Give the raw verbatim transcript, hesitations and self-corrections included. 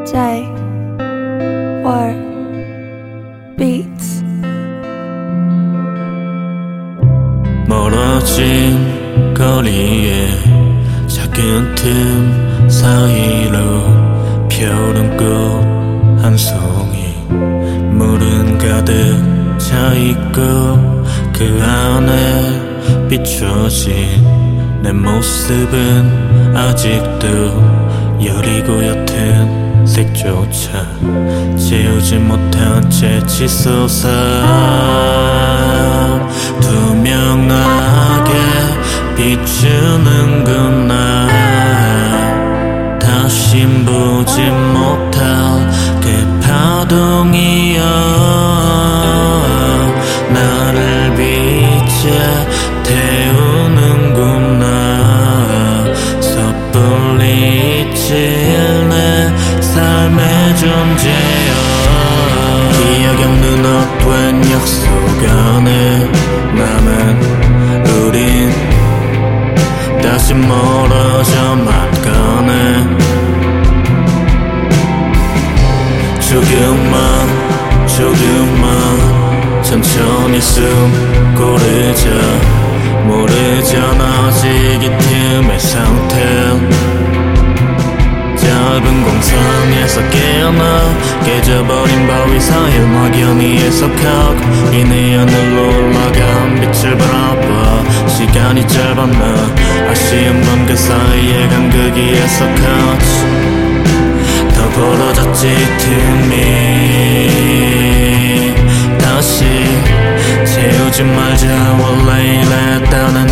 J Y Beats. 멀어진 거리에 작은 틈 사이로 펴른 꽃 한 송이, 물은 가득 차있고 그 안에 비춰진 내 모습은 아직도 여리고 옅은 색조차 지우지 못한 채 치솟아 투명하게 비추는구나. 다신 보지 못할 그 파동이여 나를 빛에 태우는구나. 섣불리 잊힐 내 삶의 존재여. 기억이 없는 헛된 약속 안에 남은 우린 다시 멀어져만 가네. 조금만 조금만 천천히 숨 고르자. 모르잖아 아직 이 틈의 상태. 짧은 공상에서 깨어나 깨져버린 바위 사이 막연히 해석하고 이내 하늘로 올라간 빛을 바라봐. 시간이 짧았나 아쉬운 건 그 사이의 간극이 해석하지. 더 벌어졌지 틈이. 다시 채우지 말자 원래 이랬다는